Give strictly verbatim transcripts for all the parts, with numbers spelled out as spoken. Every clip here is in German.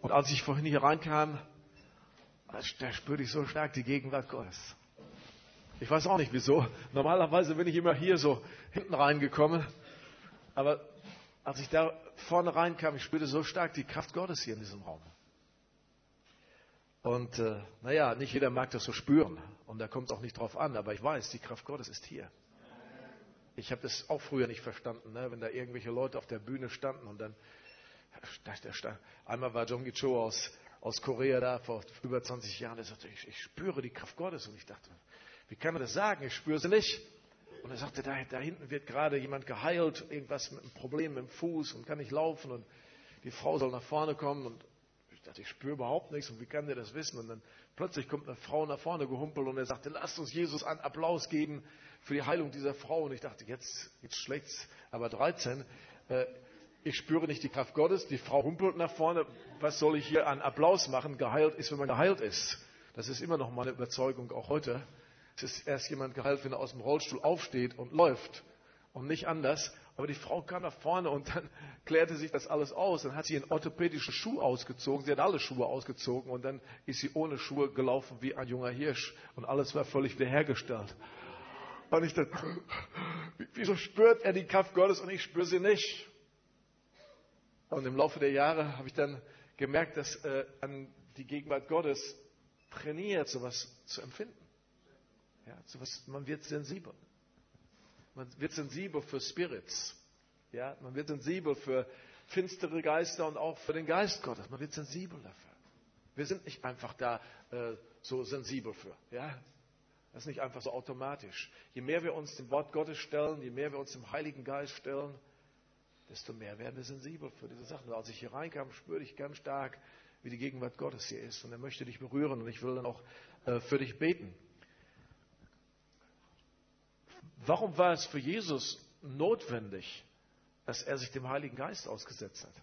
Und als ich vorhin hier reinkam, da spürte ich so stark die Gegenwart Gottes. Ich weiß auch nicht wieso. Normalerweise bin ich immer hier so hinten reingekommen. Aber als ich da vorne reinkam, ich spürte so stark die Kraft Gottes hier in diesem Raum. Und äh, naja, nicht jeder mag das so spüren. Und da kommt es auch nicht drauf an. Aber ich weiß, die Kraft Gottes ist hier. Ich habe das auch früher nicht verstanden, ne? Wenn da irgendwelche Leute auf der Bühne standen und dann, einmal war Jonggi Cho aus, aus Korea da vor über zwanzig Jahren, der sagte, ich, ich spüre die Kraft Gottes. Und ich dachte, wie kann man das sagen? Ich spüre sie nicht. Und er sagte, da, da hinten wird gerade jemand geheilt, irgendwas mit einem Problem mit dem Fuß und kann nicht laufen und die Frau soll nach vorne kommen. Und ich dachte, ich spüre überhaupt nichts und wie kann der das wissen? Und dann plötzlich kommt eine Frau nach vorne gehumpelt und er sagte, lasst uns Jesus einen Applaus geben für die Heilung dieser Frau. Und ich dachte, jetzt, jetzt schlägt's. Aber dreizehn, äh, ich spüre nicht die Kraft Gottes, die Frau humpelt nach vorne. Was soll ich hier einen Applaus machen? Geheilt ist, wenn man geheilt ist. Das ist immer noch meine Überzeugung, auch heute. Es ist erst jemand geheilt, wenn er aus dem Rollstuhl aufsteht und läuft und nicht anders. Aber die Frau kam nach vorne und dann klärte sich das alles aus. Dann hat sie einen orthopädischen Schuh ausgezogen. Sie hat alle Schuhe ausgezogen und dann ist sie ohne Schuhe gelaufen wie ein junger Hirsch. Und alles war völlig wiederhergestellt. Und ich dachte, wieso spürt er die Kraft Gottes und ich spüre sie nicht? Und im Laufe der Jahre habe ich dann gemerkt, dass äh, an die Gegenwart Gottes trainiert, sowas zu empfinden. Ja, sowas, man wird sensibel. Man wird sensibel für Spirits. Ja, man wird sensibel für finstere Geister und auch für den Geist Gottes. Man wird sensibel dafür. Wir sind nicht einfach da äh, so sensibel für. Ja? Das ist nicht einfach so automatisch. Je mehr wir uns dem Wort Gottes stellen, je mehr wir uns dem Heiligen Geist stellen, desto mehr werden wir sensibel für diese Sachen. Und als ich hier reinkam, spürte ich ganz stark, wie die Gegenwart Gottes hier ist. Und er möchte dich berühren und ich will dann auch äh, für dich beten. Warum war es für Jesus notwendig, dass er sich dem Heiligen Geist ausgesetzt hat?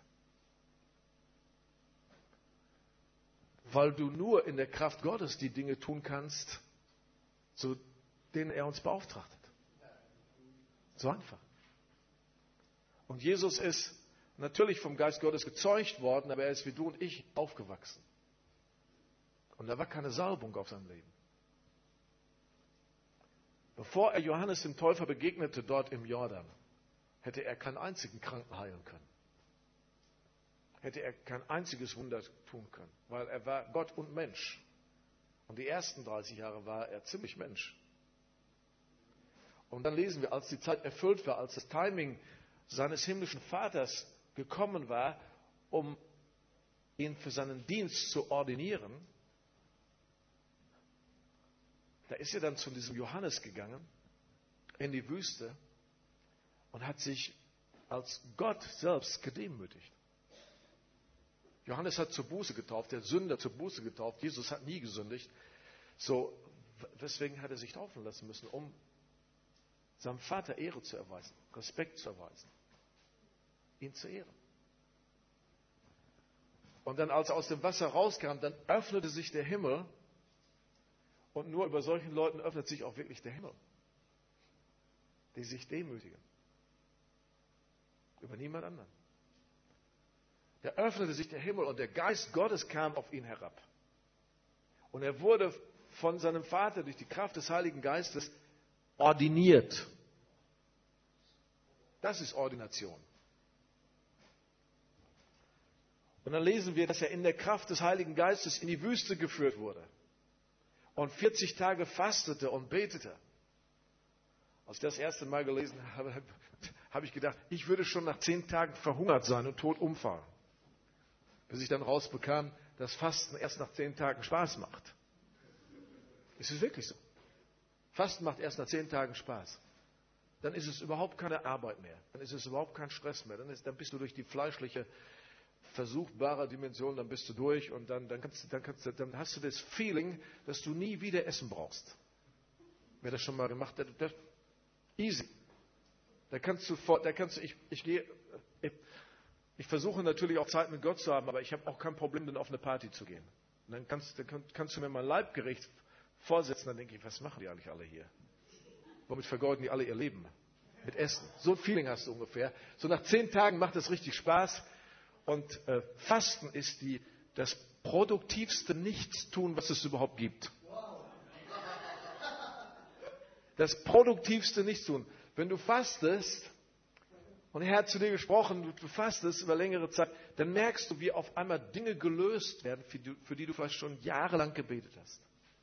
Weil du nur in der Kraft Gottes die Dinge tun kannst, zu denen er uns beauftragt hat. So einfach. Und Jesus ist natürlich vom Geist Gottes gezeugt worden, aber er ist wie du und ich aufgewachsen. Und da war keine Salbung auf seinem Leben. Bevor er Johannes dem Täufer begegnete dort im Jordan, hätte er keinen einzigen Kranken heilen können. Hätte er kein einziges Wunder tun können, weil er war Gott und Mensch. Und die ersten dreißig Jahre war er ziemlich Mensch. Und dann lesen wir, als die Zeit erfüllt war, als das Timing seines himmlischen Vaters gekommen war, um ihn für seinen Dienst zu ordinieren, da ist er dann zu diesem Johannes gegangen, in die Wüste und hat sich als Gott selbst gedemütigt. Johannes hat zur Buße getauft, der Sünder zur Buße getauft. Jesus hat nie gesündigt. So, weswegen hat er sich taufen lassen müssen? Um seinem Vater Ehre zu erweisen, Respekt zu erweisen, ihn zu ehren. Und dann, als er aus dem Wasser rauskam, dann öffnete sich der Himmel. Und nur über solchen Leuten öffnet sich auch wirklich der Himmel, die sich demütigen. Über niemand anderen. Da öffnete sich der Himmel und der Geist Gottes kam auf ihn herab. Und er wurde von seinem Vater durch die Kraft des Heiligen Geistes ordiniert. Das ist Ordination. Und dann lesen wir, dass er in der Kraft des Heiligen Geistes in die Wüste geführt wurde. Und vierzig Tage fastete und betete. Als ich das erste Mal gelesen habe, habe ich gedacht, ich würde schon nach zehn Tagen verhungert sein und tot umfallen. Bis ich dann rausbekam, dass Fasten erst nach zehn Tagen Spaß macht. Es ist wirklich so. Fasten macht erst nach zehn Tagen Spaß. Dann ist es überhaupt keine Arbeit mehr. Dann ist es überhaupt kein Stress mehr. Dann, ist, dann bist du durch die fleischliche versuchbare Dimension, dann bist du durch und dann, dann, kannst, dann, kannst, dann hast du das Feeling, dass du nie wieder Essen brauchst. Wer das schon mal gemacht hat, das, easy. Da kannst du, da kannst du ich, ich gehe, ich, ich versuche natürlich auch Zeit mit Gott zu haben, aber ich habe auch kein Problem, dann auf eine Party zu gehen. Und dann kannst, dann kannst du mir mein Leibgericht vorsetzen, dann denke ich, was machen die eigentlich alle hier? Womit vergeuden die alle ihr Leben? Mit Essen. So ein Feeling hast du ungefähr. So nach zehn Tagen macht es richtig Spaß. Und äh, Fasten ist die, das produktivste Nichtstun, was es überhaupt gibt. Das produktivste Nichtstun. Wenn du fastest, und der Herr hat zu dir gesprochen, du fastest über längere Zeit, dann merkst du, wie auf einmal Dinge gelöst werden, für die, für die du vielleicht schon jahrelang gebetet hast.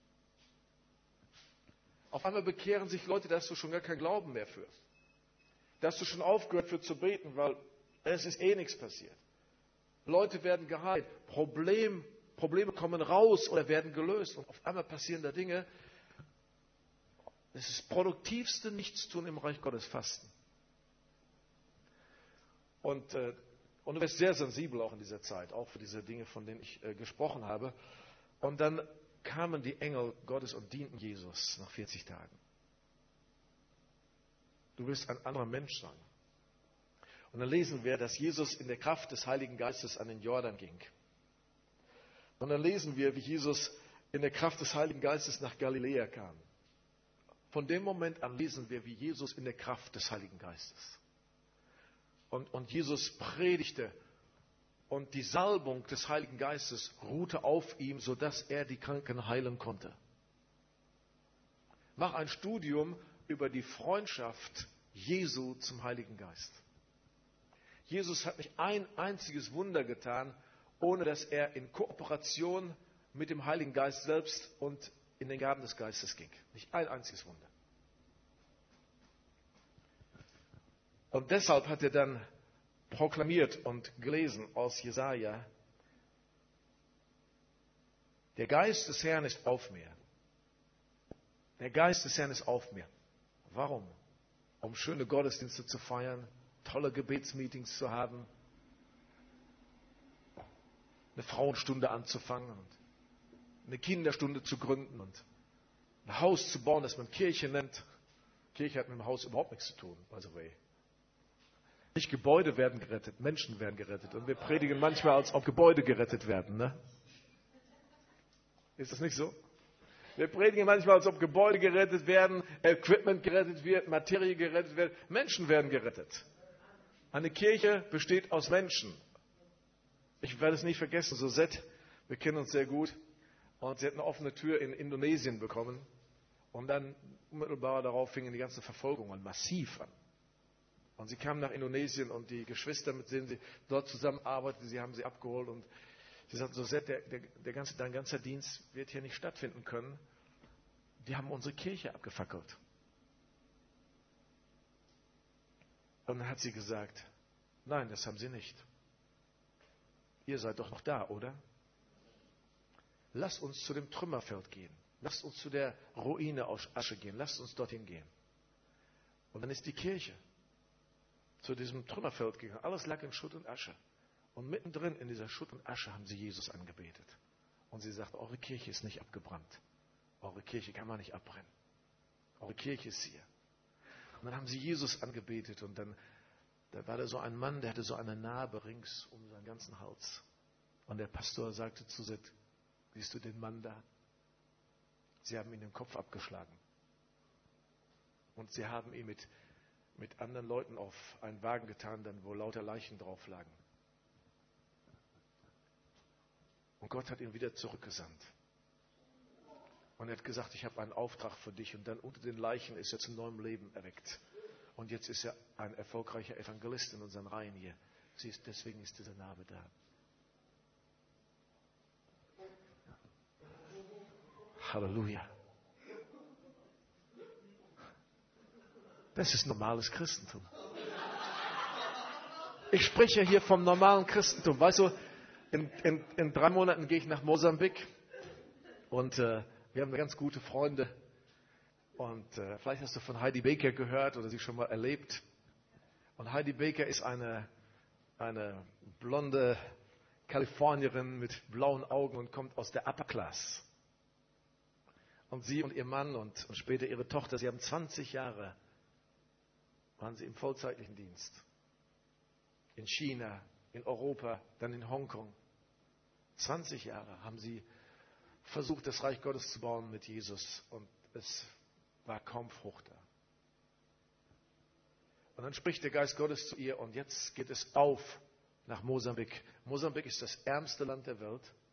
Auf einmal bekehren sich Leute, da hast du schon gar keinen Glauben mehr für. Da hast du schon aufgehört für zu beten, weil es ist eh nichts passiert. Leute werden geheilt, Problem, Probleme kommen raus oder werden gelöst und auf einmal passieren da Dinge. Das ist das produktivste Nichtstun im Reich Gottes, Fasten. Und, äh, und du wirst sehr sensibel auch in dieser Zeit, auch für diese Dinge, von denen ich äh, gesprochen habe. Und dann kamen die Engel Gottes und dienten Jesus nach vierzig Tagen. Du wirst ein anderer Mensch sein. Und dann lesen wir, dass Jesus in der Kraft des Heiligen Geistes an den Jordan ging. Und dann lesen wir, wie Jesus in der Kraft des Heiligen Geistes nach Galiläa kam. Von dem Moment an lesen wir, wie Jesus in der Kraft des Heiligen Geistes. Und, und Jesus predigte und die Salbung des Heiligen Geistes ruhte auf ihm, sodass er die Kranken heilen konnte. Mach ein Studium über die Freundschaft Jesu zum Heiligen Geist. Jesus hat nicht ein einziges Wunder getan, ohne dass er in Kooperation mit dem Heiligen Geist selbst und in den Gaben des Geistes ging. Nicht ein einziges Wunder. Und deshalb hat er dann proklamiert und gelesen aus Jesaja: Der Geist des Herrn ist auf mir. Der Geist des Herrn ist auf mir. Warum? Um schöne Gottesdienste zu feiern, tolle Gebetsmeetings zu haben, eine Frauenstunde anzufangen und eine Kinderstunde zu gründen und ein Haus zu bauen, das man Kirche nennt. Kirche hat mit dem Haus überhaupt nichts zu tun, by the way. Nicht Gebäude werden gerettet, Menschen werden gerettet. Und wir predigen manchmal, als ob Gebäude gerettet werden. Ne? Ist das nicht so? Wir predigen manchmal, als ob Gebäude gerettet werden, Equipment gerettet wird, Materie gerettet wird. Menschen werden gerettet. Eine Kirche besteht aus Menschen. Ich werde es nicht vergessen, Sosette, wir kennen uns sehr gut. Und sie hat eine offene Tür in Indonesien bekommen. Und dann unmittelbar darauf fingen die ganzen Verfolgungen massiv an. Und sie kam nach Indonesien und die Geschwister, mit denen sie dort zusammenarbeiteten, sie haben sie abgeholt und sie sagten, Sosette, der, der, der ganze, dein ganzer Dienst wird hier nicht stattfinden können. Die haben unsere Kirche abgefackelt. Und dann hat sie gesagt, nein, das haben sie nicht. Ihr seid doch noch da, oder? Lasst uns zu dem Trümmerfeld gehen. Lasst uns zu der Ruine aus Asche gehen. Lasst uns dorthin gehen. Und dann ist die Kirche zu diesem Trümmerfeld gegangen. Alles lag in Schutt und Asche. Und mittendrin in dieser Schutt und Asche haben sie Jesus angebetet. Und sie sagt, eure Kirche ist nicht abgebrannt. Eure Kirche kann man nicht abbrennen. Eure Kirche ist hier. Und dann haben sie Jesus angebetet. Und dann da war da so ein Mann, der hatte so eine Narbe rings um seinen ganzen Hals. Und der Pastor sagte zu Seth, siehst du den Mann da? Sie haben ihm den Kopf abgeschlagen. Und sie haben ihn mit mit anderen Leuten auf einen Wagen getan, dann wo lauter Leichen drauf lagen. Und Gott hat ihn wieder zurückgesandt. Und er hat gesagt, ich habe einen Auftrag für dich. Und dann unter den Leichen ist er zu neuem Leben erweckt. Und jetzt ist er ein erfolgreicher Evangelist in unseren Reihen hier. Siehst, deswegen ist dieser Narbe da. Halleluja. Das ist normales Christentum. Ich spreche hier vom normalen Christentum. Weißt du, in, in, in drei Monaten gehe ich nach Mosambik und äh, wir haben ganz gute Freunde. Und äh, vielleicht hast du von Heidi Baker gehört oder sie schon mal erlebt. Und Heidi Baker ist eine, eine blonde Kalifornierin mit blauen Augen und kommt aus der Upper Class. Und sie und ihr Mann und, und später ihre Tochter, sie haben zwanzig Jahre waren sie im vollzeitlichen Dienst. In China, in Europa, dann in Hongkong. zwanzig Jahre haben sie versucht, das Reich Gottes zu bauen mit Jesus. Und es war kaum Frucht da. Und dann spricht der Geist Gottes zu ihr und jetzt geht es auf nach Mosambik. Mosambik ist das ärmste Land der Welt.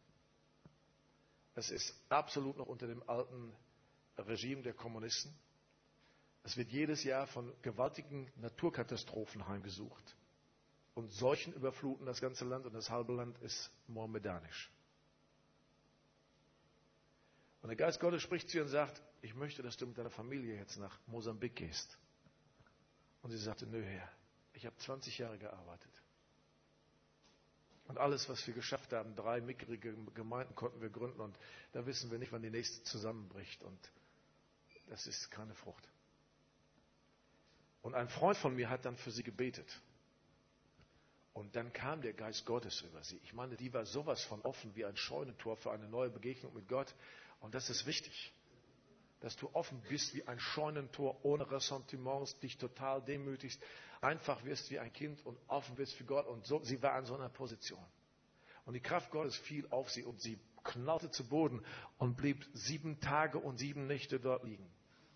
Es ist absolut noch unter dem alten Regime der Kommunisten. Es wird jedes Jahr von gewaltigen Naturkatastrophen heimgesucht. Und Seuchen überfluten das ganze Land und das halbe Land ist mohammedanisch. Und der Geist Gottes spricht zu ihr und sagt, ich möchte, dass du mit deiner Familie jetzt nach Mosambik gehst. Und sie sagte, nö Herr, ich habe zwanzig Jahre gearbeitet. Und alles, was wir geschafft haben, drei mickrige Gemeinden konnten wir gründen und da wissen wir nicht, wann die nächste zusammenbricht. Und das ist keine Frucht. Und ein Freund von mir hat dann für sie gebetet. Und dann kam der Geist Gottes über sie. Ich meine, die war sowas von offen wie ein Scheunentor für eine neue Begegnung mit Gott. Und das ist wichtig, dass du offen bist wie ein Scheunentor, ohne Ressentiments, dich total demütigst, einfach wirst wie ein Kind und offen wirst für Gott. Und so, sie war an so einer Position. Und die Kraft Gottes fiel auf sie und sie knallte zu Boden und blieb sieben Tage und sieben Nächte dort liegen.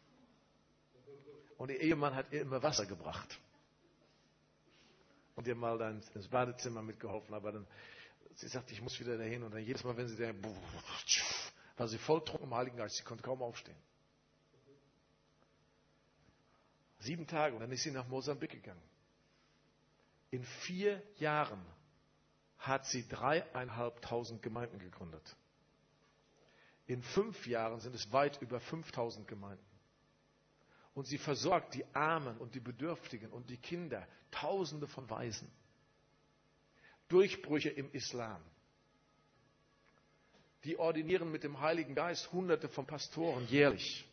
Und ihr Ehemann hat ihr immer Wasser gebracht. Und ihr mal dann ins Badezimmer mitgeholfen. Aber dann, sie sagte, ich muss wieder dahin. Und dann jedes Mal, wenn sie da, war sie voll trunken im Heiligen Geist. Sie konnte kaum aufstehen. Sieben Tage. Und dann ist sie nach Mosambik gegangen. In vier Jahren hat sie dreieinhalbtausend Gemeinden gegründet. In fünf Jahren sind es weit über fünftausend Gemeinden. Und sie versorgt die Armen und die Bedürftigen und die Kinder, Tausende von Waisen. Durchbrüche im Islam. Die ordinieren mit dem Heiligen Geist Hunderte von Pastoren jährlich.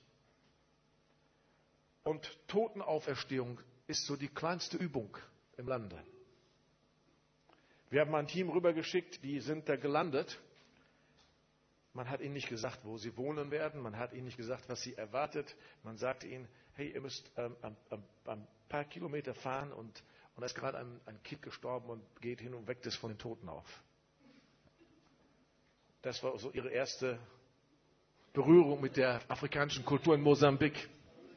Und Totenauferstehung ist so die kleinste Übung im Lande. Wir haben ein Team rübergeschickt, die sind da gelandet. Man hat ihnen nicht gesagt, wo sie wohnen werden. Man hat ihnen nicht gesagt, was sie erwartet. Man sagte ihnen, hey, ihr müsst ähm, ein, ein, ein paar Kilometer fahren und, und da ist gerade ein, ein Kind gestorben und geht hin und weckt es von den Toten auf. Das war so ihre erste Berührung mit der afrikanischen Kultur in Mosambik.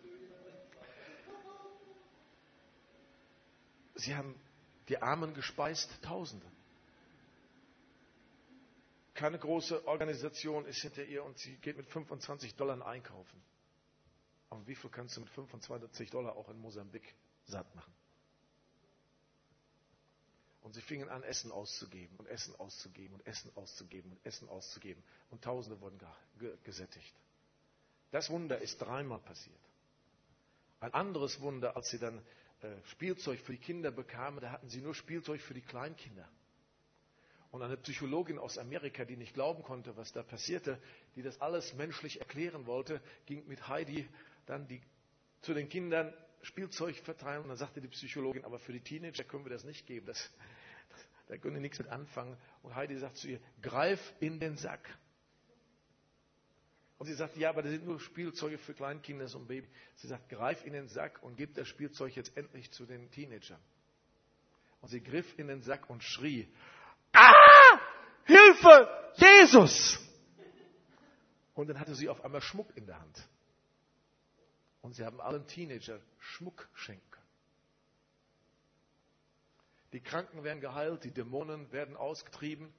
Sie haben die Armen gespeist, Tausende. Keine große Organisation ist hinter ihr und sie geht mit fünfundzwanzig Dollar einkaufen. Aber wie viel kannst du mit fünfundzwanzig Dollar auch in Mosambik satt machen? Und sie fingen an, Essen auszugeben und Essen auszugeben und Essen auszugeben und Essen auszugeben. Und Tausende wurden gesättigt. Das Wunder ist dreimal passiert. Ein anderes Wunder, als sie dann äh, Spielzeug für die Kinder bekamen, da hatten sie nur Spielzeug für die Kleinkinder. Und eine Psychologin aus Amerika, die nicht glauben konnte, was da passierte, die das alles menschlich erklären wollte, ging mit Heidi dann die, zu den Kindern Spielzeug verteilen. Und dann sagte die Psychologin, aber für die Teenager können wir das nicht geben. Das, das, da können wir nichts mit anfangen. Und Heidi sagt zu ihr, greif in den Sack. Und sie sagt, ja, aber das sind nur Spielzeuge für Kleinkinder und Baby. Sie sagt, greif in den Sack und gib das Spielzeug jetzt endlich zu den Teenagern. Und sie griff in den Sack und schrie, ah! Hilfe! Jesus! Und dann hatte sie auf einmal Schmuck in der Hand. Und sie haben allen Teenagern Schmuck schenken können. Die Kranken werden geheilt, die Dämonen werden ausgetrieben.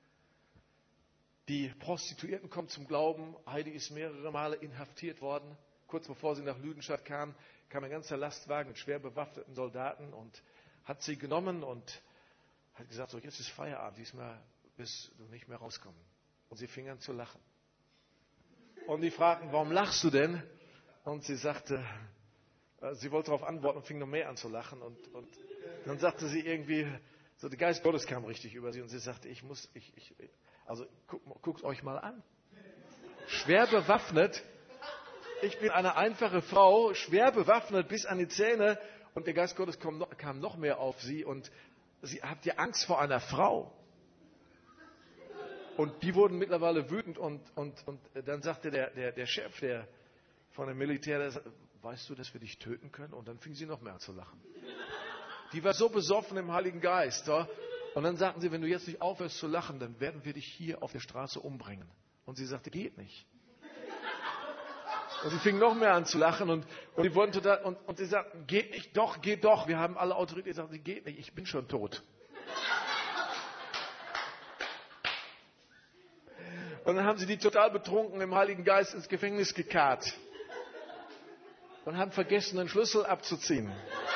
Die Prostituierten kommen zum Glauben. Heidi ist mehrere Male inhaftiert worden. Kurz bevor sie nach Lüdenstadt kam, kam ein ganzer Lastwagen mit schwer bewaffneten Soldaten und hat sie genommen und hat gesagt, so jetzt ist Feierabend, diesmal wirst du nicht mehr rauskommen. Und sie fing an zu lachen. Und die fragten, warum lachst du denn? Und sie sagte, sie wollte darauf antworten und fing noch mehr an zu lachen. Und, und dann sagte sie irgendwie, so der Geist Gottes kam richtig über sie und sie sagte, ich muss, ich, ich, also guckt guckt euch mal an. Schwer bewaffnet. Ich bin eine einfache Frau, schwer bewaffnet bis an die Zähne und der Geist Gottes kam noch, kam noch mehr auf sie und sie habt ihr Angst vor einer Frau. Und die wurden mittlerweile wütend und, und, und dann sagte der, der, der Chef der, von dem Militär, der sagte, weißt du, dass wir dich töten können? Und dann fing sie noch mehr an zu lachen. Die war so besoffen im Heiligen Geist. Ja? Und dann sagten sie, wenn du jetzt nicht aufhörst zu lachen, dann werden wir dich hier auf der Straße umbringen. Und sie sagte, geht nicht. Und sie fing noch mehr an zu lachen und, und die wurden total, und, und sie sagten, geht nicht, doch, geht doch. Wir haben alle Autorität. Sie sagten, geht nicht, ich bin schon tot. Und dann haben sie die total betrunken im Heiligen Geist ins Gefängnis gekarrt. Und haben vergessen, den Schlüssel abzuziehen.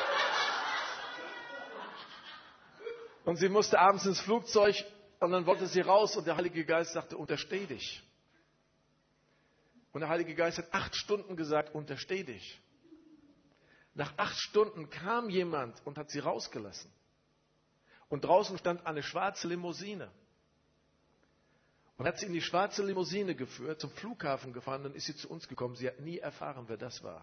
Und sie musste abends ins Flugzeug und dann wollte sie raus und der Heilige Geist sagte, untersteh dich. Und der Heilige Geist hat acht Stunden gesagt, untersteh dich. Nach acht Stunden kam jemand und hat sie rausgelassen. Und draußen stand eine schwarze Limousine. Und hat sie in die schwarze Limousine geführt, zum Flughafen gefahren, dann ist sie zu uns gekommen. Sie hat nie erfahren, wer das war.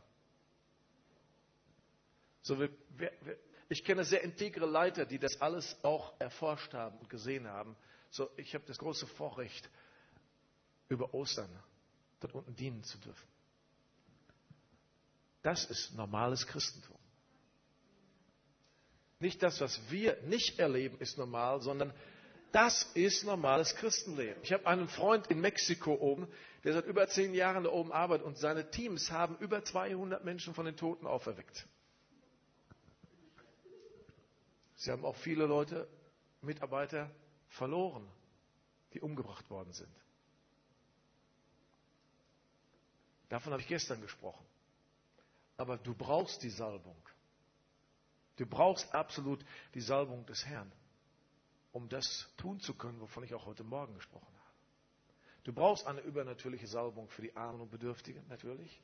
So, wir, wir, ich kenne sehr integre Leiter, die das alles auch erforscht haben und gesehen haben. So, ich habe das große Vorrecht, über Ostern dort unten dienen zu dürfen. Das ist normales Christentum. Nicht das, was wir nicht erleben, ist normal, sondern das ist normales Christenleben. Ich habe einen Freund in Mexiko oben, der seit über zehn Jahren da oben arbeitet und seine Teams haben über zweihundert Menschen von den Toten auferweckt. Sie haben auch viele Leute, Mitarbeiter verloren, die umgebracht worden sind. Davon habe ich gestern gesprochen. Aber du brauchst die Salbung. Du brauchst absolut die Salbung des Herrn, um das tun zu können, wovon ich auch heute Morgen gesprochen habe. Du brauchst eine übernatürliche Salbung für die Armen und Bedürftigen, natürlich.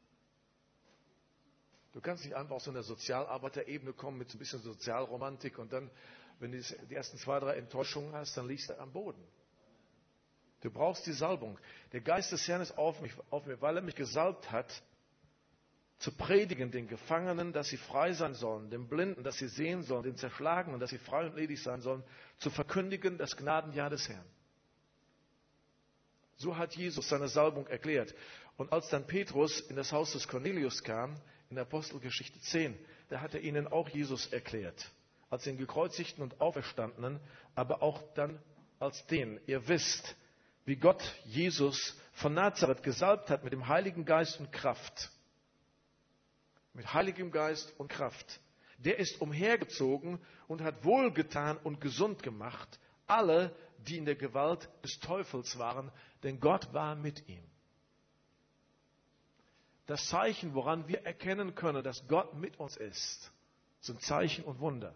Du kannst nicht einfach aus so einer Sozialarbeiterebene kommen mit so ein bisschen Sozialromantik und dann, wenn du die ersten zwei, drei Enttäuschungen hast, dann liegst du am Boden. Du brauchst die Salbung. Der Geist des Herrn ist auf, mich, auf mir, weil er mich gesalbt hat, zu predigen den Gefangenen, dass sie frei sein sollen, den Blinden, dass sie sehen sollen, den Zerschlagenen, dass sie frei und ledig sein sollen, zu verkündigen das Gnadenjahr des Herrn. So hat Jesus seine Salbung erklärt. Und als dann Petrus in das Haus des Cornelius kam, in Apostelgeschichte zehn, da hat er ihnen auch Jesus erklärt. Als den Gekreuzigten und Auferstandenen, aber auch dann als den. Ihr wisst, wie Gott Jesus von Nazareth gesalbt hat mit dem Heiligen Geist und Kraft. Mit Heiligem Geist und Kraft. Der ist umhergezogen und hat wohlgetan und gesund gemacht, alle, die in der Gewalt des Teufels waren, denn Gott war mit ihm. Das Zeichen, woran wir erkennen können, dass Gott mit uns ist, sind Zeichen und Wunder.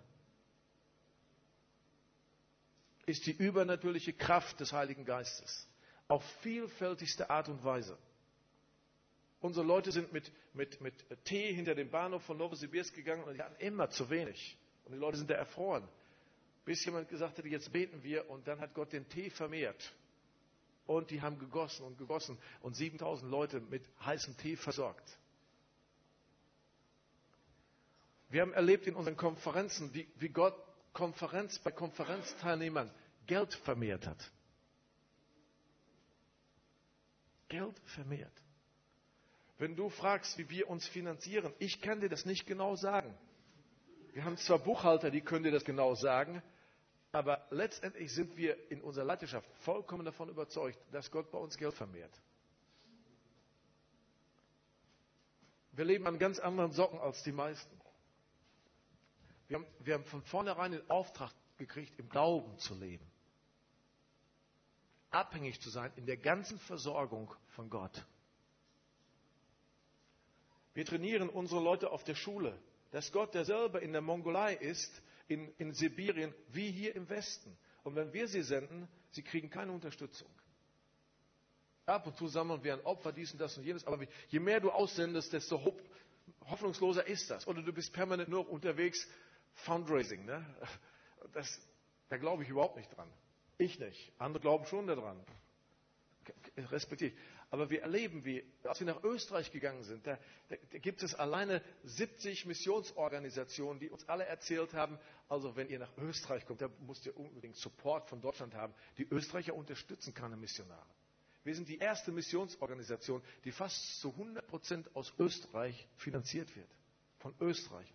Ist die übernatürliche Kraft des Heiligen Geistes. Auf vielfältigste Art und Weise. Unsere Leute sind mit, mit, mit Tee hinter dem Bahnhof von Novosibirsk gegangen und die hatten immer zu wenig. Und die Leute sind da erfroren. Bis jemand gesagt hat, jetzt beten wir und dann hat Gott den Tee vermehrt. Und die haben gegossen und gegossen und siebentausend Leute mit heißem Tee versorgt. Wir haben erlebt in unseren Konferenzen, wie, wie Gott Konferenz bei Konferenzteilnehmern Geld vermehrt hat. Geld vermehrt. Wenn du fragst, wie wir uns finanzieren, ich kann dir das nicht genau sagen. Wir haben zwar Buchhalter, die können dir das genau sagen, aber letztendlich sind wir in unserer Leiterschaft vollkommen davon überzeugt, dass Gott bei uns Geld vermehrt. Wir leben an ganz anderen Socken als die meisten. Wir haben, wir haben von vornherein den Auftrag gekriegt, im Glauben zu leben. Abhängig zu sein in der ganzen Versorgung von Gott. Wir trainieren unsere Leute auf der Schule, dass Gott, der selber in der Mongolei ist, in, in Sibirien, wie hier im Westen. Und wenn wir sie senden, sie kriegen keine Unterstützung. Ab und zu sammeln wir ein Opfer, dies und das und jenes, aber je mehr du aussendest, desto hoffnungsloser ist das. Oder du bist permanent nur unterwegs, Fundraising. Ne? Das, da glaube ich überhaupt nicht dran. Ich nicht. Andere glauben schon daran. Respektive. Aber wir erleben, wie, als wir nach Österreich gegangen sind, da, da, da gibt es alleine siebzig Missionsorganisationen, die uns alle erzählt haben, also wenn ihr nach Österreich kommt, da müsst ihr unbedingt Support von Deutschland haben. Die Österreicher unterstützen keine Missionare. Wir sind die erste Missionsorganisation, die fast zu hundert Prozent aus Österreich finanziert wird. Von Österreich.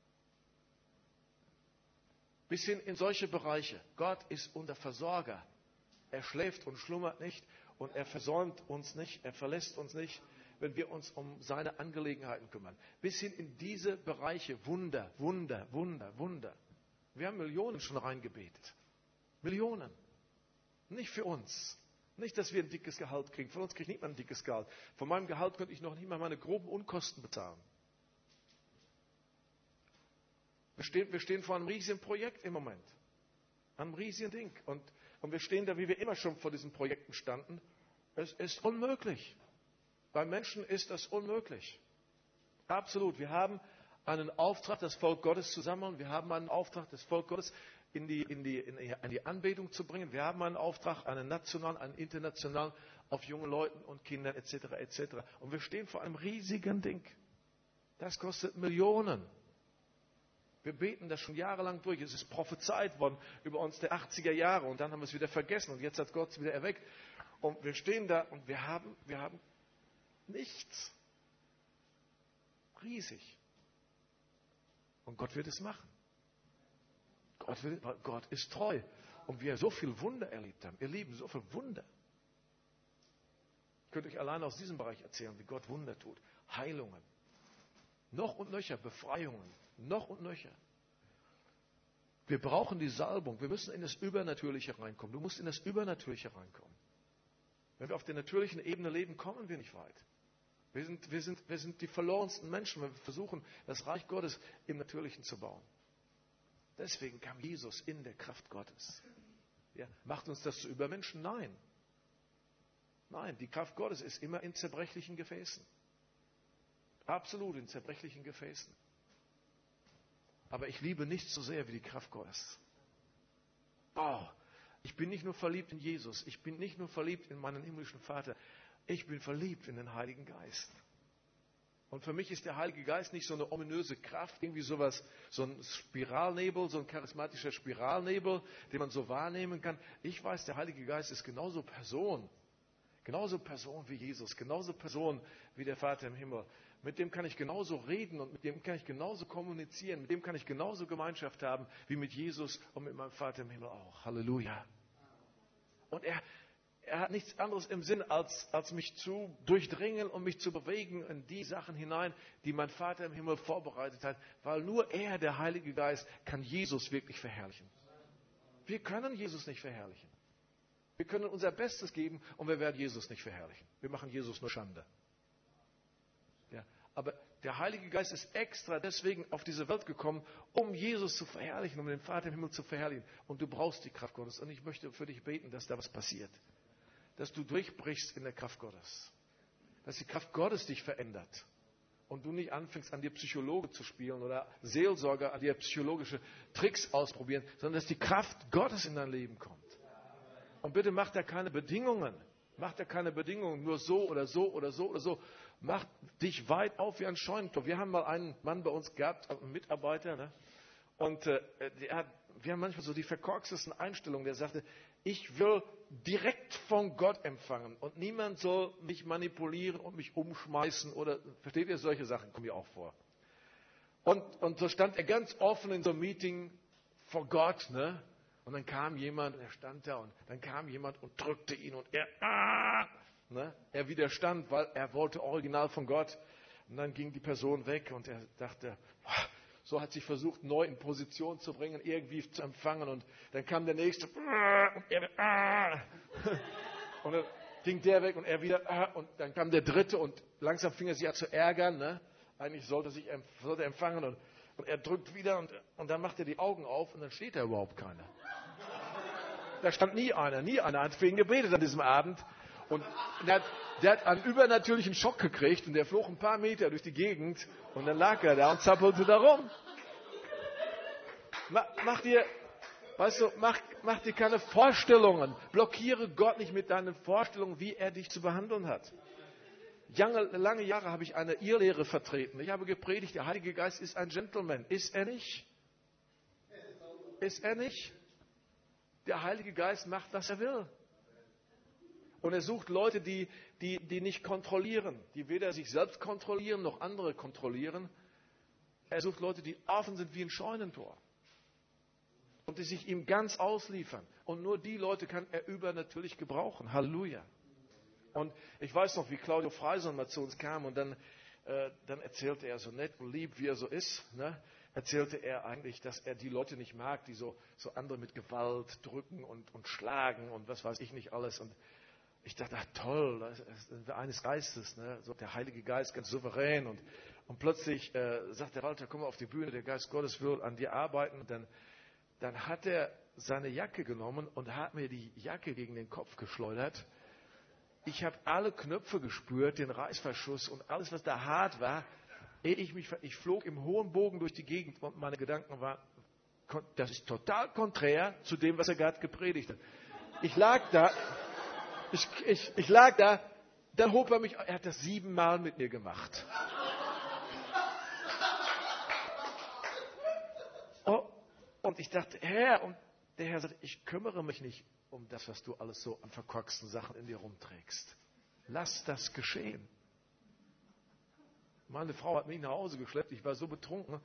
Bis hin in solche Bereiche. Gott ist unser Versorger. Er schläft und schlummert nicht. Und er versäumt uns nicht, er verlässt uns nicht, wenn wir uns um seine Angelegenheiten kümmern. Bis hin in diese Bereiche Wunder, Wunder, Wunder, Wunder. Wir haben Millionen schon reingebetet. Millionen. Nicht für uns, Nicht, dass wir ein dickes Gehalt kriegen. Von uns kriegt niemand ein dickes Gehalt. Von meinem Gehalt könnte ich noch nicht mal meine groben Unkosten bezahlen. Wir stehen, wir stehen vor einem riesigen Projekt im Moment. Einem riesigen Ding. Und, und wir stehen da, wie wir immer schon vor diesen Projekten standen. Es ist unmöglich. Bei Menschen ist das unmöglich. Absolut. Wir haben einen Auftrag, das Volk Gottes zu sammeln. Wir haben einen Auftrag, das Volk Gottes in die, in die, in die Anbetung zu bringen. Wir haben einen Auftrag, einen nationalen, einen internationalen, auf junge Leuten und Kindern et cetera et cetera. Und wir stehen vor einem riesigen Ding. Das kostet Millionen. Wir beten das schon jahrelang durch. Es ist prophezeit worden über uns der achtziger Jahre und dann haben wir es wieder vergessen und jetzt hat Gott es wieder erweckt. Und wir stehen da und wir haben, wir haben nichts. Riesig. Und Gott wird es machen. Gott, will, Gott ist treu. Und wir so viel Wunder erlebt haben. Ihr Lieben, so viel Wunder. Ich könnte euch allein aus diesem Bereich erzählen, wie Gott Wunder tut. Heilungen. Noch und nöcher. Befreiungen. Noch und nöcher. Wir brauchen die Salbung. Wir müssen in das Übernatürliche reinkommen. Du musst in das Übernatürliche reinkommen. Wenn wir auf der natürlichen Ebene leben, kommen wir nicht weit. Wir sind, wir sind, wir sind die verlorensten Menschen, wenn wir versuchen, das Reich Gottes im Natürlichen zu bauen. Deswegen kam Jesus in der Kraft Gottes. Ja, macht uns das zu Übermenschen? Nein. Nein, die Kraft Gottes ist immer in zerbrechlichen Gefäßen. Absolut in zerbrechlichen Gefäßen. Aber ich liebe nichts so sehr wie die Kraft Gottes. Oh, ich bin nicht nur verliebt in Jesus, ich bin nicht nur verliebt in meinen himmlischen Vater, ich bin verliebt in den Heiligen Geist. Und für mich ist der Heilige Geist nicht so eine ominöse Kraft, irgendwie sowas, so ein Spiralnebel, so ein charismatischer Spiralnebel, den man so wahrnehmen kann. Ich weiß, der Heilige Geist ist genauso Person, genauso Person wie Jesus, genauso Person wie der Vater im Himmel. Mit dem kann ich genauso reden und mit dem kann ich genauso kommunizieren, mit dem kann ich genauso Gemeinschaft haben wie mit Jesus und mit meinem Vater im Himmel auch. Halleluja. Und er, er hat nichts anderes im Sinn, als, als mich zu durchdringen und mich zu bewegen in die Sachen hinein, die mein Vater im Himmel vorbereitet hat, weil nur er, der Heilige Geist, kann Jesus wirklich verherrlichen. Wir können Jesus nicht verherrlichen. Wir können unser Bestes geben und wir werden Jesus nicht verherrlichen. Wir machen Jesus nur Schande. Ja, aber der Heilige Geist ist extra deswegen auf diese Welt gekommen, um Jesus zu verherrlichen, um den Vater im Himmel zu verherrlichen. Und du brauchst die Kraft Gottes. Und ich möchte für dich beten, dass da was passiert. Dass du durchbrichst in der Kraft Gottes. Dass die Kraft Gottes dich verändert. Und du nicht anfängst, an dir Psychologe zu spielen oder Seelsorger, an dir psychologische Tricks ausprobieren, sondern dass die Kraft Gottes in dein Leben kommt. Und bitte mach da keine Bedingungen. Mach da keine Bedingungen, nur so oder so oder so oder so. Mach dich weit auf wie ein Scheunentor. Wir haben mal einen Mann bei uns gehabt, einen Mitarbeiter, ne? Und äh, der hat, wir haben manchmal so die verkorkstesten Einstellungen. Der sagte, ich will direkt von Gott empfangen und niemand soll mich manipulieren und mich umschmeißen oder, versteht ihr, solche Sachen kommen ja auch vor. Und, und so stand er ganz offen in so einem Meeting vor Gott, ne? Und dann kam jemand, und er stand da und dann kam jemand und drückte ihn und er, ah, ne? Er widerstand, weil er wollte original von Gott. Und dann ging die Person weg und er dachte, so hat sich versucht, neu in Position zu bringen, irgendwie zu empfangen. Und dann kam der Nächste und er, ah, und dann ging der weg und er wieder, ah, und dann kam der Dritte und langsam fing er sich an zu ärgern. Ne? Eigentlich sollte er sich sollte er empfangen und, und er drückt wieder und, und dann macht er die Augen auf und dann steht da überhaupt keiner. Da stand nie einer, nie einer hat für ihn gebetet an diesem Abend. Und der hat, der hat einen übernatürlichen Schock gekriegt und der flog ein paar Meter durch die Gegend und dann lag er da und zappelte da rum. Mach, mach dir, weißt du, mach, mach dir keine Vorstellungen. Blockiere Gott nicht mit deinen Vorstellungen, wie er dich zu behandeln hat. Lange, lange Jahre habe ich eine Irrlehre vertreten. Ich habe gepredigt, der Heilige Geist ist ein Gentleman. Ist er nicht? Ist er nicht? Der Heilige Geist macht, was er will. Und er sucht Leute, die, die, die nicht kontrollieren, die weder sich selbst kontrollieren noch andere kontrollieren. Er sucht Leute, die offen sind wie ein Scheunentor und die sich ihm ganz ausliefern. Und nur die Leute kann er übernatürlich gebrauchen. Halleluja. Und ich weiß noch, wie Claudio Freison mal zu uns kam und dann, äh, dann erzählte er so nett und lieb, wie er so ist, ne? Erzählte er eigentlich, dass er die Leute nicht mag, die so, so andere mit Gewalt drücken und, und schlagen und was weiß ich nicht alles. Und Ich dachte, ach toll, das ist eines Geistes, ne? So der Heilige Geist, ganz souverän. Und, und plötzlich äh, sagt der Walter, komm mal auf die Bühne, der Geist Gottes will an dir arbeiten. Und dann, dann hat er seine Jacke genommen und hat mir die Jacke gegen den Kopf geschleudert. Ich habe alle Knöpfe gespürt, den Reißverschluss und alles, was da hart war. Ich, mich, ich flog im hohen Bogen durch die Gegend und meine Gedanken waren, das ist total konträr zu dem, was er gerade gepredigt hat. Ich lag da... Ich, ich, ich lag da, dann hob er mich, er hat das siebenmal mit mir gemacht. Oh, und ich dachte, Herr, und der Herr sagt, ich kümmere mich nicht um das, was du alles so an verkorksten Sachen in dir rumträgst. Lass das geschehen. Meine Frau hat mich nach Hause geschleppt, ich war so betrunken.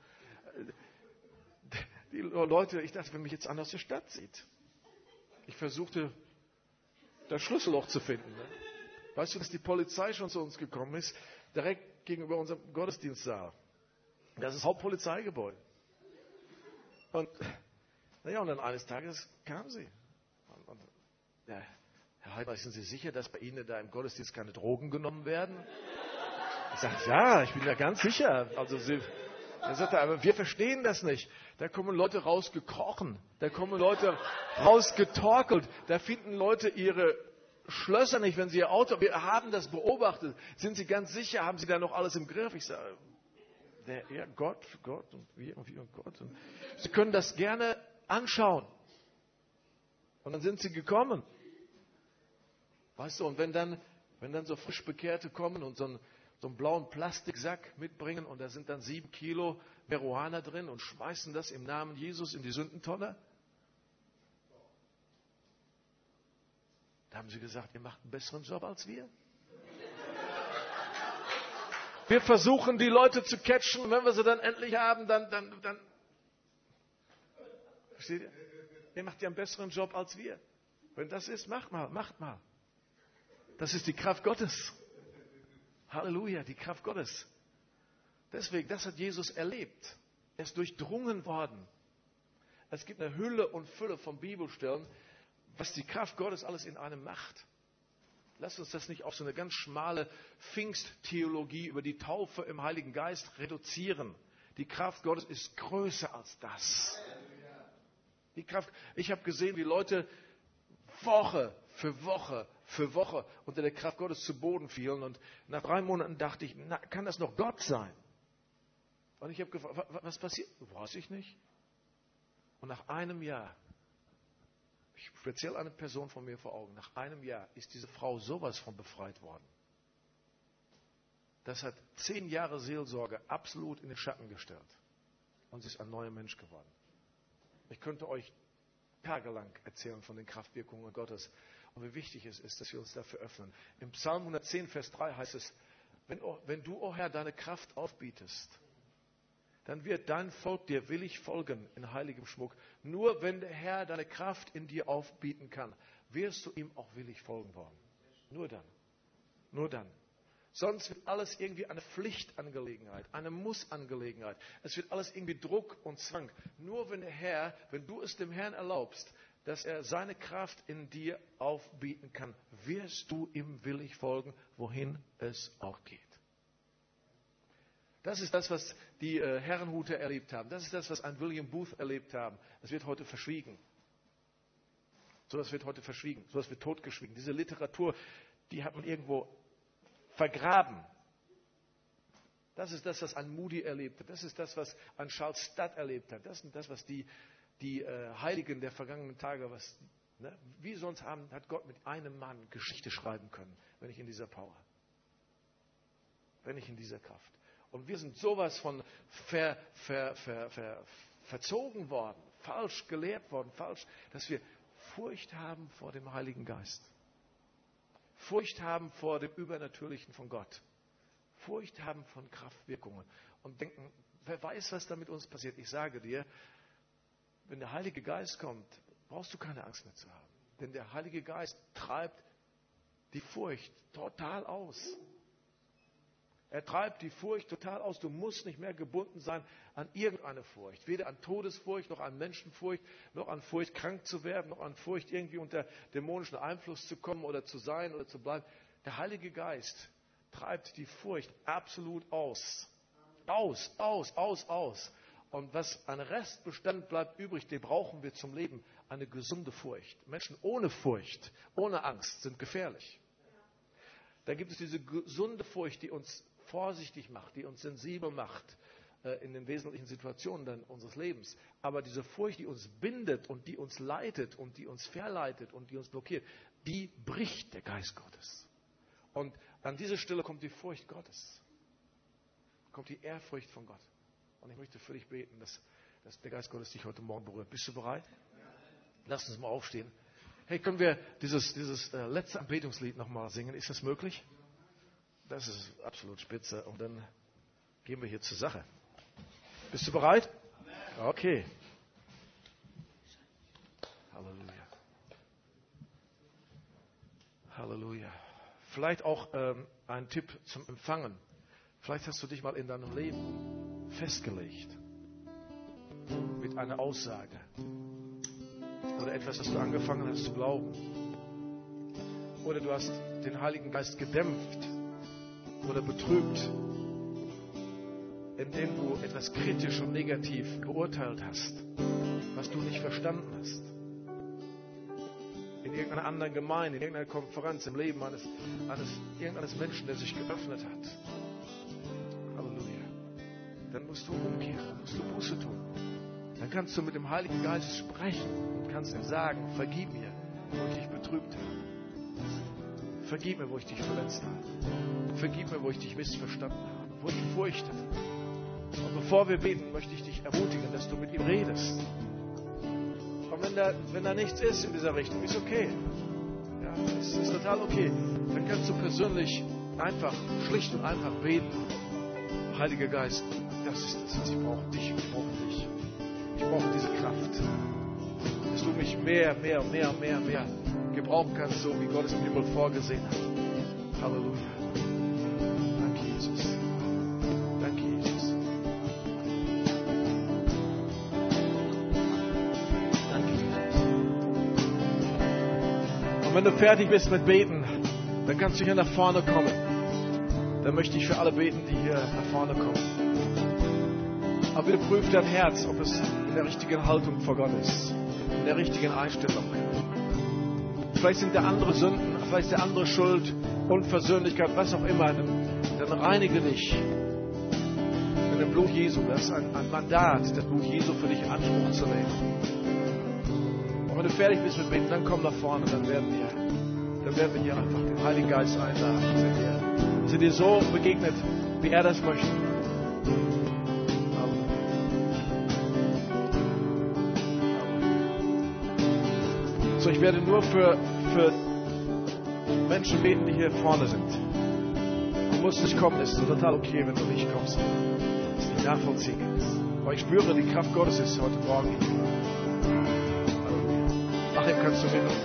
Die Leute, ich dachte, wenn mich jetzt einer aus der Stadt sieht. Ich versuchte, das Schlüsselloch zu finden. Ne? Weißt du, dass die Polizei schon zu uns gekommen ist, direkt gegenüber unserem Gottesdienstsaal. Das ist das Hauptpolizeigebäude. Und, naja, und dann eines Tages kam sie. Und, und, ja, Herr Heidreich, sind Sie sicher, dass bei Ihnen da im Gottesdienst keine Drogen genommen werden? Ich sage, ja, ich bin da ganz sicher. Also sie, er sagte, aber wir verstehen das nicht. Da kommen Leute rausgekrochen, da kommen Leute rausgetorkelt, da finden Leute ihre Schlösser nicht, wenn sie ihr Auto, wir haben das beobachtet. Sind Sie ganz sicher, haben Sie da noch alles im Griff? Ich sage, der, ja, Gott, Gott und wir und wir und Gott. Und Sie können das gerne anschauen. Und dann sind sie gekommen. Weißt du, und wenn dann, wenn dann so frisch Bekehrte kommen und so einen, so einen blauen Plastiksack mitbringen und da sind dann sieben Kilo Marihuana drin und schmeißen das im Namen Jesus in die Sündentonne, da haben sie gesagt, ihr macht einen besseren Job als wir. Wir versuchen, die Leute zu catchen und wenn wir sie dann endlich haben, dann, dann, dann versteht ihr? Ihr macht ja einen besseren Job als wir. Wenn das ist, macht mal, macht mal. Das ist die Kraft Gottes. Halleluja, die Kraft Gottes. Deswegen, das hat Jesus erlebt. Er ist durchdrungen worden. Es gibt eine Hülle und Fülle von Bibelstellen, was die Kraft Gottes alles in einem macht. Lasst uns das nicht auf so eine ganz schmale Pfingsttheologie über die Taufe im Heiligen Geist reduzieren. Die Kraft Gottes ist größer als das. Die Kraft, ich habe gesehen, wie Leute Woche für Woche für Woche unter der Kraft Gottes zu Boden fielen. Und nach drei Monaten dachte ich, na, kann das noch Gott sein? Und ich habe gefragt, was passiert? Weiß ich nicht. Und nach einem Jahr, ich speziell eine Person von mir vor Augen, nach einem Jahr ist diese Frau sowas von befreit worden. Das hat zehn Jahre Seelsorge absolut in den Schatten gestellt. Und sie ist ein neuer Mensch geworden. Ich könnte euch tagelang erzählen von den Kraftwirkungen Gottes. Und wie wichtig es ist, dass wir uns dafür öffnen. Im Psalm hundertzehn, Vers drei heißt es, wenn, wenn du, o oh Herr, deine Kraft aufbietest, dann wird dein Volk dir willig folgen in heiligem Schmuck. Nur wenn der Herr deine Kraft in dir aufbieten kann, wirst du ihm auch willig folgen wollen. Nur dann. Nur dann. Sonst wird alles irgendwie eine Pflichtangelegenheit, eine Mussangelegenheit. Es wird alles irgendwie Druck und Zwang. Nur wenn der Herr, wenn du es dem Herrn erlaubst, dass er seine Kraft in dir aufbieten kann, wirst du ihm willig folgen, wohin es auch geht. Das ist das, was die äh, Herrenhuter erlebt haben. Das ist das, was ein William Booth erlebt haben. Das wird heute verschwiegen. So etwas wird heute verschwiegen. So etwas wird totgeschwiegen. Diese Literatur, die hat man irgendwo vergraben. Das ist das, was ein Moody erlebt hat. Das ist das, was ein Charles Studd erlebt hat. Das ist das, was die, die äh, Heiligen der vergangenen Tage, was, ne? Wie sonst haben, hat Gott mit einem Mann Geschichte schreiben können, wenn nicht in dieser Power. Wenn nicht in dieser Kraft. Und wir sind sowas von ver, ver, ver, ver, verzogen worden, falsch gelehrt worden, falsch, dass wir Furcht haben vor dem Heiligen Geist. Furcht haben vor dem Übernatürlichen von Gott. Furcht haben von Kraftwirkungen. Und denken, wer weiß, was da mit uns passiert. Ich sage dir, wenn der Heilige Geist kommt, brauchst du keine Angst mehr zu haben. Denn der Heilige Geist treibt die Furcht total aus. Er treibt die Furcht total aus. Du musst nicht mehr gebunden sein an irgendeine Furcht. Weder an Todesfurcht, noch an Menschenfurcht, noch an Furcht, krank zu werden, noch an Furcht, irgendwie unter dämonischen Einfluss zu kommen oder zu sein oder zu bleiben. Der Heilige Geist treibt die Furcht absolut aus. Aus, aus, aus, aus. Und was an Restbestand bleibt übrig, den brauchen wir zum Leben. Eine gesunde Furcht. Menschen ohne Furcht, ohne Angst sind gefährlich. Da gibt es diese gesunde Furcht, die uns vorsichtig macht, die uns sensibel macht äh, in den wesentlichen Situationen dann unseres Lebens. Aber diese Furcht, die uns bindet und die uns leitet und die uns verleitet und die uns blockiert, die bricht der Geist Gottes. Und an diese Stelle kommt die Furcht Gottes. Kommt die Ehrfurcht von Gott. Und ich möchte für dich beten, dass, dass der Geist Gottes dich heute Morgen berührt. Bist du bereit? Lass uns mal aufstehen. Hey, können wir dieses, dieses äh, letzte Anbetungslied nochmal singen? Ist das möglich? Das ist absolut spitze. Und dann gehen wir hier zur Sache. Bist du bereit? Okay. Halleluja. Halleluja. Vielleicht auch ähm, ein Tipp zum Empfangen. Vielleicht hast du dich mal in deinem Leben festgelegt mit einer Aussage oder etwas, das du angefangen hast zu glauben. Oder du hast den Heiligen Geist gedämpft oder betrübt, indem du etwas kritisch und negativ beurteilt hast, was du nicht verstanden hast. In irgendeiner anderen Gemeinde, in irgendeiner Konferenz, im Leben eines, eines irgendeines Menschen, der sich geöffnet hat. Halleluja. Dann musst du umkehren, dann musst du Buße tun. Dann kannst du mit dem Heiligen Geist sprechen und kannst ihm sagen, vergib mir, wo ich dich betrübt habe. Vergib mir, wo ich dich verletzt habe. Vergib mir, wo ich dich missverstanden habe, wo ich furchte. Und bevor wir beten, möchte ich dich ermutigen, dass du mit ihm redest. Und wenn da, wenn da nichts ist in dieser Richtung, ist okay. Ja, es ist total okay. Dann kannst du persönlich einfach, schlicht und einfach beten. Heiliger Geist, das ist das, was ich brauche. Dich, ich brauche dich. Ich brauche diese Kraft. Dass du mich mehr, mehr, mehr, mehr, mehr gebrauchen kannst, so wie Gott es im Himmel vorgesehen hat. Halleluja. Danke, Jesus. Danke, Jesus. Danke, Jesus. Und wenn du fertig bist mit Beten, dann kannst du hier nach vorne kommen. Dann möchte ich für alle beten, die hier nach vorne kommen. Aber bitte prüf dein Herz, ob es in der richtigen Haltung vor Gott ist. In der richtigen Einstellung. Vielleicht sind da andere Sünden, vielleicht ist da andere Schuld, Unversöhnlichkeit, was auch immer. Dann, dann reinige dich mit dem Blut Jesu. Das ist ein, ein Mandat, das Blut Jesu für dich in Anspruch zu nehmen. Und wenn du fertig bist mit Beten, dann komm nach vorne, dann werden wir, dann werden wir hier einfach den Heiligen Geist einladen. Sind dir, sind dir so begegnet, wie er das möchte. So, ich werde nur für, für Menschen beten, die hier vorne sind. Du musst nicht kommen, es ist total okay, wenn du nicht kommst. Das ist nicht nachvollziehen kannst. Aber ich spüre, die Kraft Gottes ist heute Morgen hier. Nachher kannst du beten.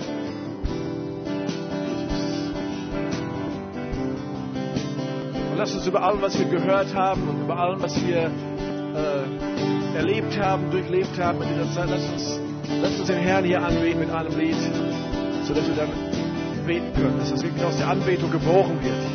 Und lass uns über allem, was wir gehört haben und über allem, was wir äh, erlebt haben, durchlebt haben in dieser Zeit, lass uns Lass uns den Herrn hier anbeten mit einem Lied, sodass wir dann beten können, dass das wirklich aus der Anbetung geboren wird.